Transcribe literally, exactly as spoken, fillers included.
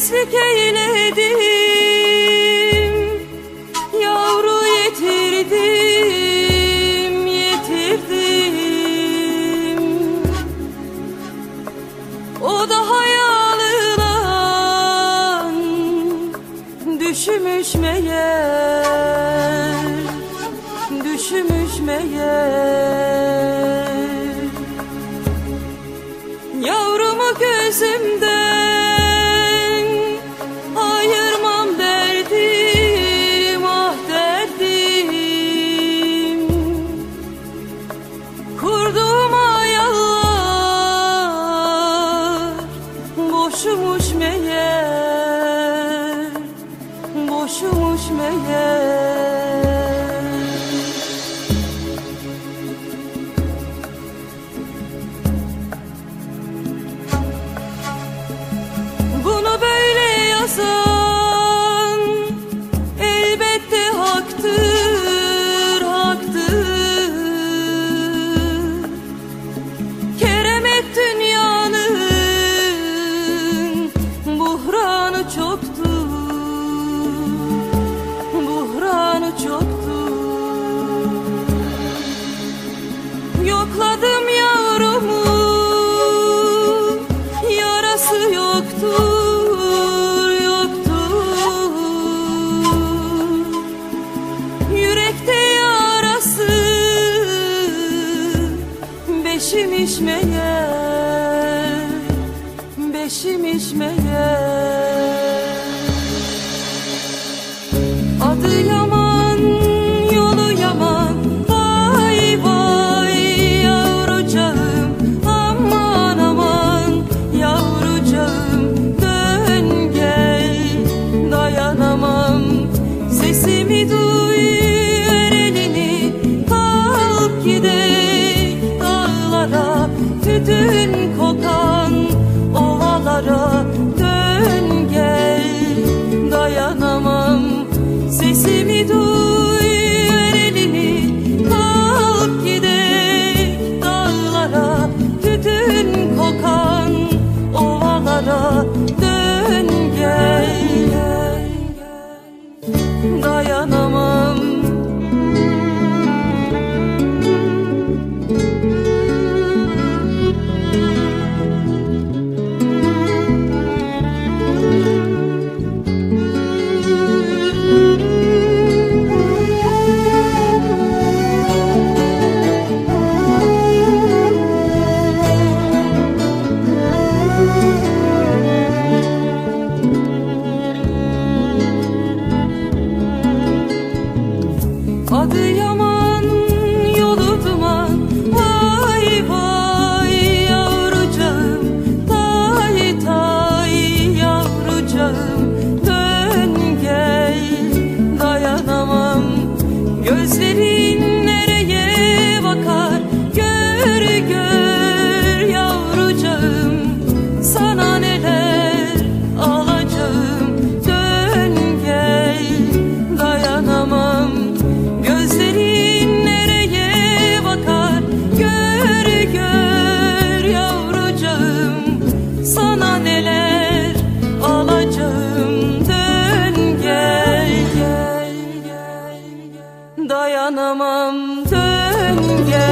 beslik eyledim, yavru yetirdim, yetirdim. O da hayalından düşmüş meğer, düşmüş meğer. Yavrumu gözümden ayırmam derdim, ah derdim. Kurduğum hayaller boşumuş meğer, boşumuş meğer. Yazan elbette haktır, haktır. Keremet dünyanın buhranı çoktur, buhranı çoktur. Yokladım yavrumu, yarası yoktur. Beşimiş meğer, beşimiş meğer. Adı yaman, yolu yaman, vay vay yavrucağım. Aman aman yavrucağım, dön gel, dayanamam. Sesimi duy, ver elini, kalk gidelim. Tütün kokan ovalara dön gel, dayanamam. Sesimi duy, ver elini, kalk gidelim dağlara. Tütün kokan ovalara dön gel, gel, gel. Dayanamam. Adı yaman, yolu duman, vay vay yavrucağım. Tay tay yavrucağım, dön gel, dayanamam. Gözlerin nereye bakar, gör gör yavrucağım. Sana neler alacağım, dön gel, dayanamam. Gözlerin nereye bakar, gör gör yavrucağım. Sana neler alacağım, dön gel, gel, gel, gel. Dayanamam, dön gel.